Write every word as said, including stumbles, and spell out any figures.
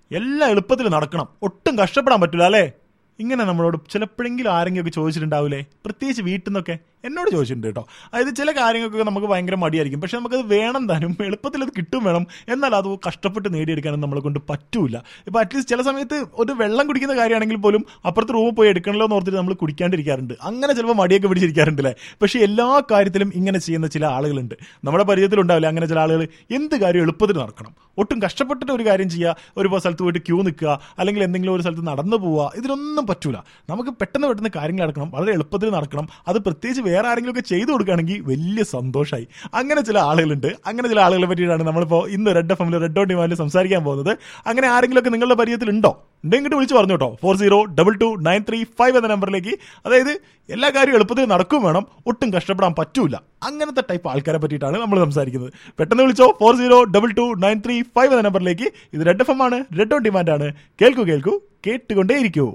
എല്ലാം എളുപ്പത്തിൽ നടക്കണം, ഒട്ടും കഷ്ടപ്പെടാൻ പറ്റില്ല അല്ലേ? ഇങ്ങനെ നമ്മളോട് ചിലപ്പോഴെങ്കിലും ആരെങ്കിലുമൊക്കെ ചോദിച്ചിട്ടുണ്ടാവില്ലേ? പ്രത്യേകിച്ച് വീട്ടിൽ നിന്നൊക്കെ എന്നോട് ചോദിച്ചിട്ടുണ്ട് കേട്ടോ. അതായത് ചില കാര്യങ്ങൾക്കൊക്കെ നമുക്ക് ഭയങ്കര മടിയായിരിക്കും, പക്ഷെ നമുക്കത് വേണം താനും, എളുപ്പത്തിൽ അത് കിട്ടും വേണം, എന്നാൽ അത് കഷ്ടപ്പെട്ട് നേടിയെടുക്കാനും നമ്മളെ കൊണ്ട് പറ്റൂല. ഇപ്പോൾ അറ്റ്ലീസ്റ്റ് ചില സമയത്ത് ഒരു വെള്ളം കുടിക്കുന്ന കാര്യമാണെങ്കിൽ പോലും അപ്പുറത്ത് റൂമിൽ പോയി എടുക്കണല്ലോ എന്ന് ഓർത്തിട്ട് നമ്മൾ കുടിക്കാണ്ടിരിക്കാറുണ്ട്. അങ്ങനെ ചിലപ്പോൾ മടിയൊക്കെ പിടിച്ചിരിക്കാറുണ്ട് അല്ലേ? പക്ഷേ എല്ലാ കാര്യത്തിലും ഇങ്ങനെ ചെയ്യുന്ന ചില ആളുകളുണ്ട്, നമ്മുടെ പരിചയത്തിലുണ്ടാവില്ല അങ്ങനെ ചില ആളുകൾ. എന്ത് കാര്യം എളുപ്പത്തിൽ നടക്കണം, ഒട്ടും കഷ്ടപ്പെട്ടിട്ട് ഒരു കാര്യം ചെയ്യുക, ഒരു സ്ഥലത്ത് പോയിട്ട് ക്യൂ നിൽക്കുക, അല്ലെങ്കിൽ എന്തെങ്കിലും ഒരു സ്ഥലത്ത് നടന്നു പോവുക, ഇതിലൊന്നും പറ്റൂല. നമുക്ക് പെട്ടെന്ന് പെട്ടെന്ന് കാര്യങ്ങൾ നടക്കണം, വളരെ എളുപ്പത്തിൽ നടക്കണം. അത് പ്രത്യേകിച്ച് വേറെ ആരെങ്കിലും ഒക്കെ ചെയ്തു കൊടുക്കുകയാണെങ്കിൽ വലിയ സന്തോഷമായി. അങ്ങനെ ചില ആളുകളുണ്ട്. അങ്ങനെ ചില ആളുകളെ പറ്റിയിട്ടാണ് നമ്മളിപ്പോൾ ഇന്ന് റെഡ് എഫ് എമ്മിൽ റെഡ് ഓൺ ഡിമാൻഡിൽ സംസാരിക്കാൻ പോകുന്നത്. അങ്ങനെ ആരെങ്കിലും ഒക്കെ നിങ്ങളുടെ പരിചയത്തിൽ ഉണ്ടോ? ഉണ്ടെങ്കിൽ വിളിച്ച് പറഞ്ഞു കേട്ടോ. Four zero double two nine three five എന്ന നമ്പറിലേക്ക്. അതായത് എല്ലാ കാര്യവും എളുപ്പത്തിൽ നടക്കും വേണം, ഒട്ടും കഷ്ടപ്പെടാൻ പറ്റൂല, അങ്ങനത്തെ ടൈപ്പ് ആൾക്കാരെ പറ്റിയിട്ടാണ് നമ്മൾ സംസാരിക്കുന്നത്. പെട്ടെന്ന് വിളിച്ചോ, four zero double two nine three five എന്ന നമ്പറിലേക്ക്. ഇത് റെഡ് എഫ് എം ആണ്, റെഡ് ഓൺ ഡിമാൻഡ് ആണ്. കേൾക്കൂ കേൾക്കൂ കേട്ടുകൊണ്ടേയിരിക്കൂ.